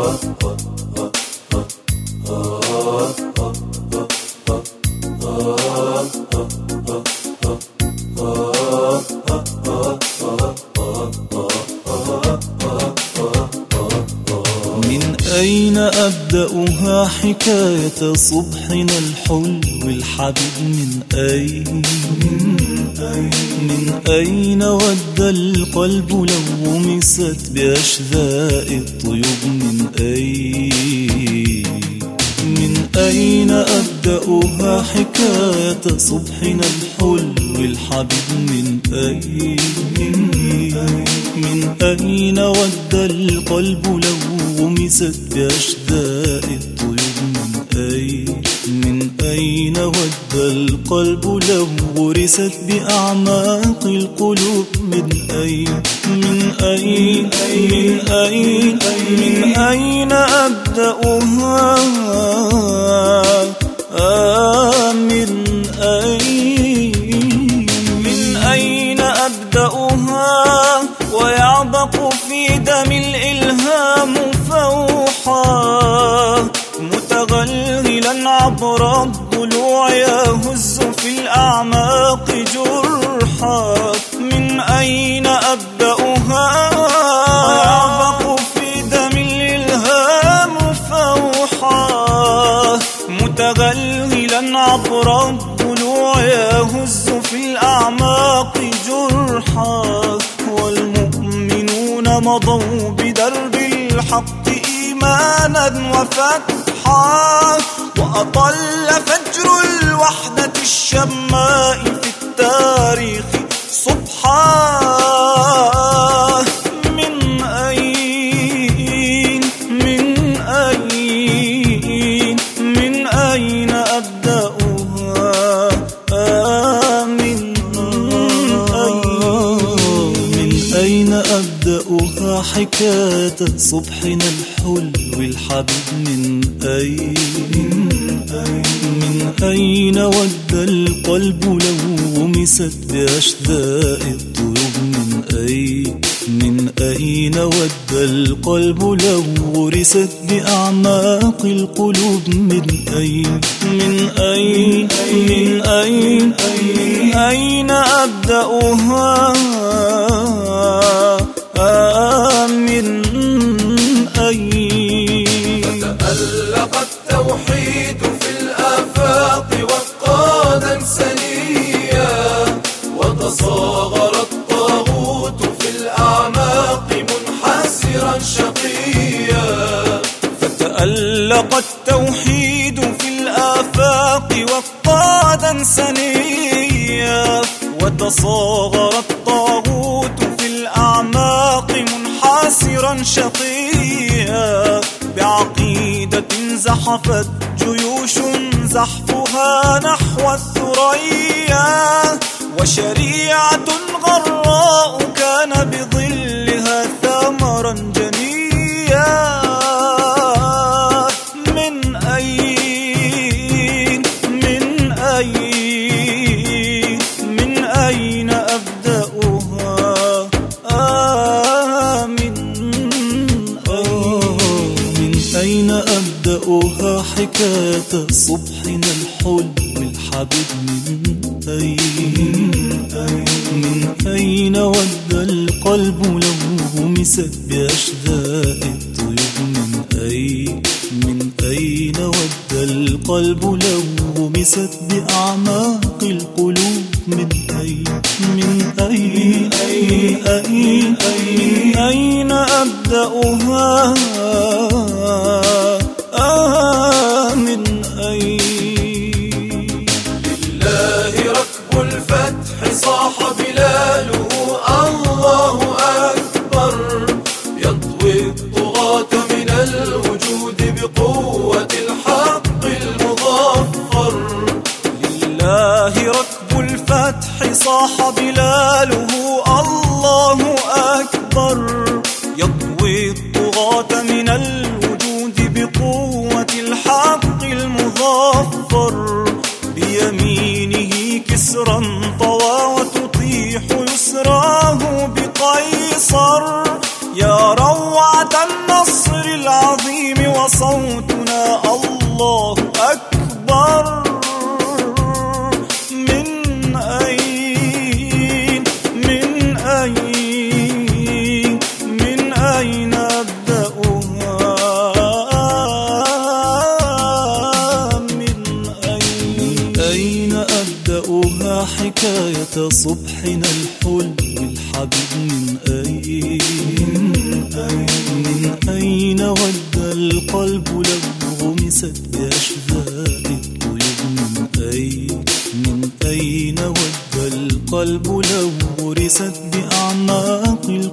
من أين أبدأها حكاية صبحنا الحلو الحبيب؟ من أين ودى القلب لو ومست بأشذاء الطيوب؟ من أين أبدأها حكاية صبحنا الحلو الحبيب؟ من أين ودى القلب لو ومست بأشذاء الطيوب؟ من أين ودى القلب لو غرست بأعماق القلوب؟ من أين أبدأها؟ من أين أبدأها ويعبق في دم الإلهام فوحا متغلغلا عبر الضلوع يهز في الأعماق جرحا؟ من أين أبدأها ويعبق في دم الإلهام فوحا متغلغلا عبر الضلوع يهز في الأعماق جرحا؟ والمؤمنون مضوا بدرب الحق إيمانا وفتحا وأطل فجر الوحدة الشماء في التاريخ صبحا. من أين أبدأها؟ من أين أبدأها حكاية صبحنا الحلو الحبيب؟ من أين ودى القلب لو ومست بأشذاء الطيوب؟ من أين ودى القلب لو غرست بأعماق القلوب؟ من أين أبدأها؟ من أين فتألق التوحيد في الآفاق وقادا سنيا وتصاغر الطاغوت في الأعماق منحسرا شقيا. فتألق التوحيد في الآفاق وقادا سنيا وتصاغر الطاغوت في الأعماق منحسرا شقيا. بعقيدة زحفت جيوش زحفها نحو الثريا وشريعة غراء كان بظلها ثمرا جنيا. من أين أبدأها؟ من أين أبدأها حكاية صبحنا الحلو الحبيب؟ من أين ودى القلب لو همست بأشذاء الطيوب؟ من أين ودى القلب لو همست بأعماق القلوب؟ من أين أبدأها؟ من أين لله ركب الفتح صاح بلاله الله أكبر يطوي الطغاة من الوجود بقوة الحق المظفر. لله ركب الفتح صاح بلاله الله أكبر يطوي الطغاة من الوجود بقوة الحق المظفر. بيمينه كسرا طوى وتطيح يسراه بقيصر. يا روعة النصر العظيم وصوتنا الله أكبر. من أين أبدأها؟ من أين أبدأها؟ حكاية صبحنا الحلو الحبيب. من أين ود القلب لو غمست بأشواق الطيب؟ من أين ود القلب لو غرست بأعماق